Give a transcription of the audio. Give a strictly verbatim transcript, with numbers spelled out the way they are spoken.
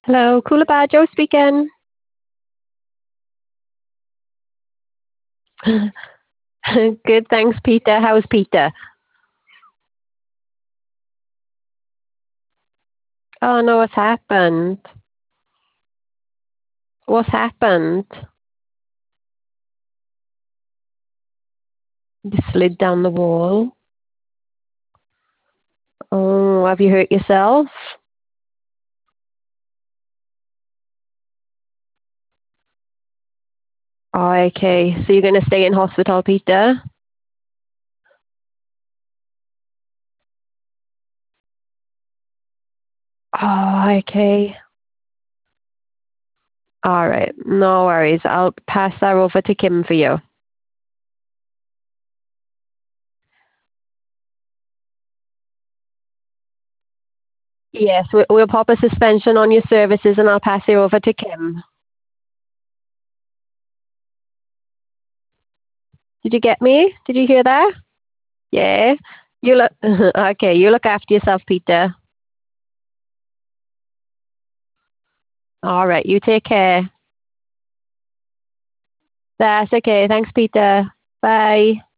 Hello, Coolabah, Joe speaking. Good, thanks, Peter. How's Peter? Oh no, what's happened? What's happened? You slid down the wall. Oh, have you hurt yourself? Oh, okay. So you're going to stay in hospital, Peter? Oh, okay. All right. No worries. I'll pass that over to Kim for you. Yes, we- we'll pop a suspension on your services and I'll pass it over to Kim. Did you get me? Did you hear that? Yeah. You look okay. You look after yourself, Peter. All right. You take care. That's okay. Thanks, Peter. Bye.